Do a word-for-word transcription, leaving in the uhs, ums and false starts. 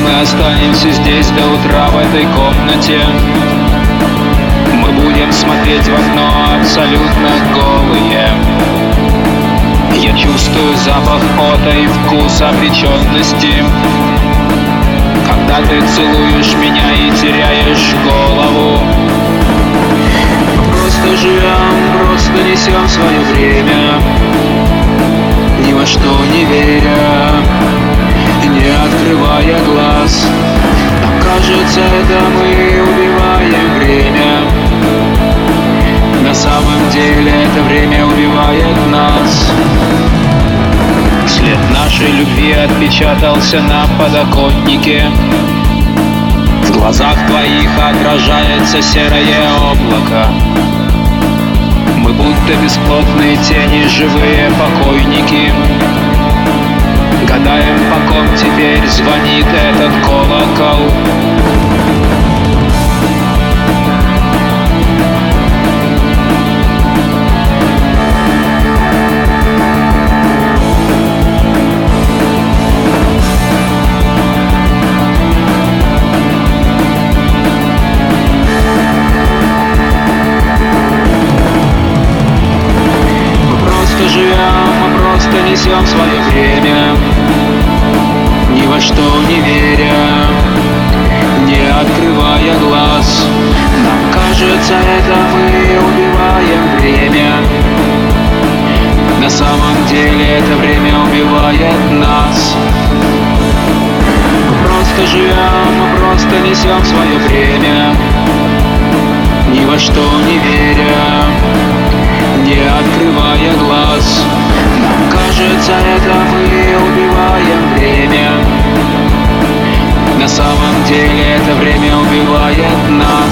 мы останемся здесь до утра в этой комнате. Мы будем смотреть в окно абсолютно голые. Я чувствую запах пота и вкус обреченности, когда ты целуешь меня и теряешь голову. Мы просто живем, просто несем свое время, ни во что не веря, не открывая глаз. Нам кажется, это мы убиваем время. На самом деле это время убивает нас. След нашей любви отпечатался на подоконнике. В глазах твоих отражается серое облако. Мы будто бесплотные тени, живые покойники. Гадаем, по ком теперь звонит этот колокол. Несем свое время, ни во что не веря, не открывая глаз. Нам кажется, это мы убиваем время. На самом деле это время убивает нас. Мы просто живем, мы просто несем свое время, ни во что не веря, не открывая глаз. Нам кажется, это мы убиваем время. На самом деле это время убивает нас.